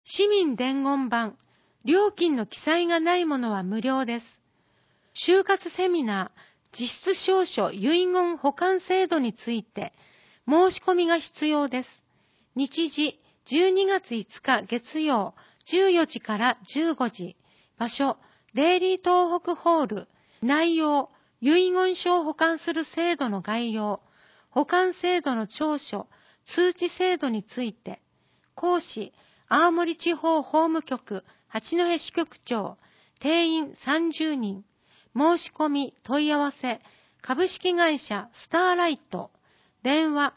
市民伝言板、料金の記載がないものは無料です。就活セミナー、実質証書遺言保管制度について、申し込みが必要です。日時、12月5日月曜、14時から15時。場所、デイリー東北ホール。内容、遺言書を保管する制度の概要、保管制度の調書、通知制度について。講師、青森地方法務局、八戸支局長、定員30人。申し込み、問い合わせ、株式会社スターライト。電話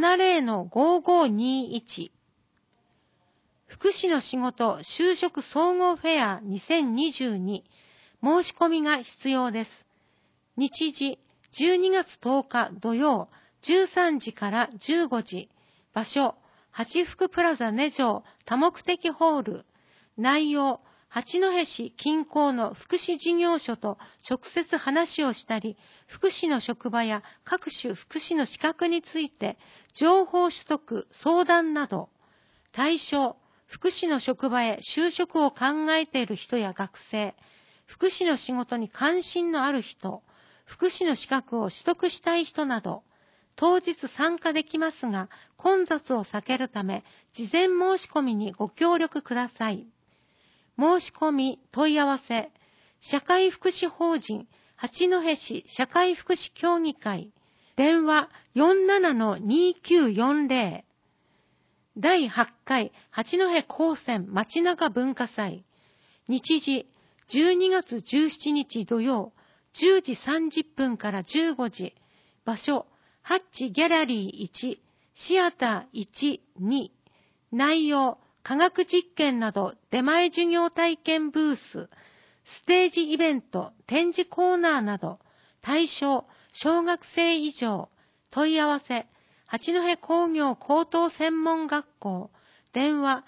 70-5521。福祉の仕事就職総合フェア2022。申し込みが必要です。日時、12月10日土曜、13時から15時。場所、八福プラザ根城多目的ホール。内容、八戸市近郊の福祉事業所と直接話をしたり、福祉の職場や各種福祉の資格について、情報取得、相談など。対象、福祉の職場へ就職を考えている人や学生、福祉の仕事に関心のある人、福祉の資格を取得したい人など、当日参加できますが、混雑を避けるため、事前申し込みにご協力ください。申し込み、問い合わせ、社会福祉法人、八戸市社会福祉協議会、電話 47-2940、第8回八戸高専街中文化祭、日時、12月17日土曜、10時30分から15時、場所、ハッチギャラリー1、シアター1、2、内容、科学実験など出前授業体験ブース、ステージイベント、展示コーナーなど、対象、小学生以上、問い合わせ、八戸工業高等専門学校、電話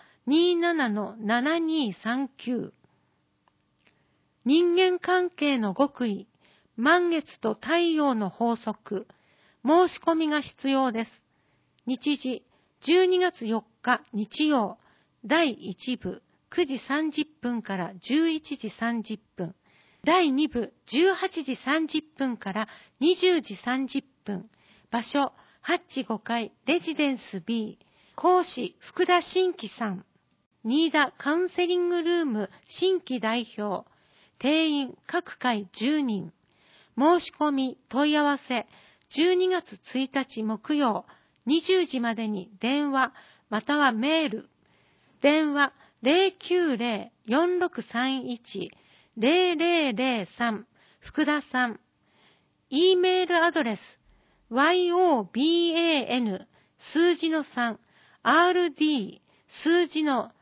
27-7239。人間関係の極意、満月と太陽の法則、申し込みが必要です。日時、12月4日日曜、第1部9時30分から11時30分、第2部18時30分から20時30分、場所、ハッチ5階レジデンス B、講師、福田新規さん、新田カウンセリングルーム新規代表、定員各回10人。申し込み、問い合わせ、12月1日木曜、20時までに電話、またはメール。電話 090-4631-0003 福田さん。E メールアドレス、yoban 数字の3、rd 数字の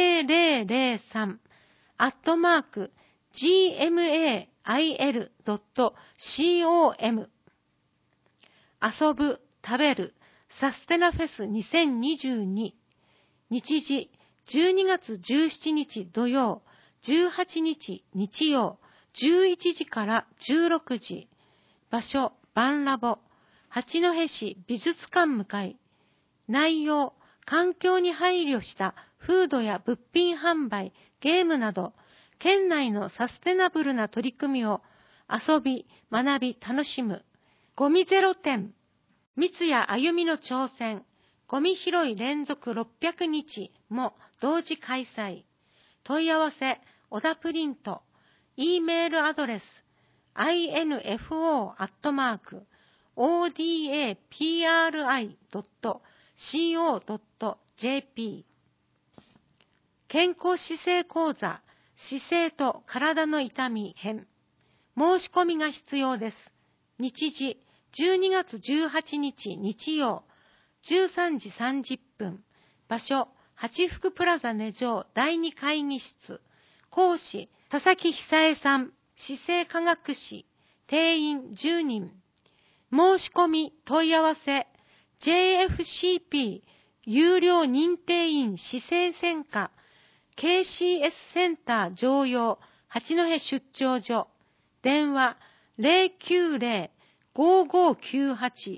0003@gmail.com。 遊ぶ、食べる、サステナフェス2022。日時、12月17日土曜、18日日曜、11時から16時。場所、バンラボ、八戸市美術館向かい。内容、環境に配慮したフードや物品販売、ゲームなど、県内のサステナブルな取り組みを遊び、学び、楽しむ。ゴミゼロ展、三谷あゆみの挑戦、ゴミ拾い連続600日も同時開催。問い合わせ、小田プリント、E メールアドレス、info@odapri.co.jp。 健康姿勢講座、姿勢と体の痛み編。申し込みが必要です。日時、12月18日日曜、13時30分。場所、八福プラザ根城第2会議室。講師、佐々木久恵さん、姿勢科学士。定員10人。申し込み、問い合わせ、JFCP、有料認定員姿勢専科、KCS センター常用、八戸出張所。電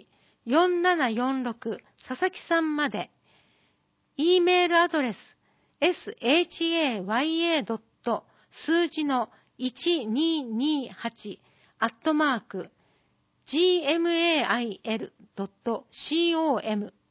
話、090-5598-4746 佐々木さんまで。E メールアドレス、 shaya. 数字の1228@gmail.com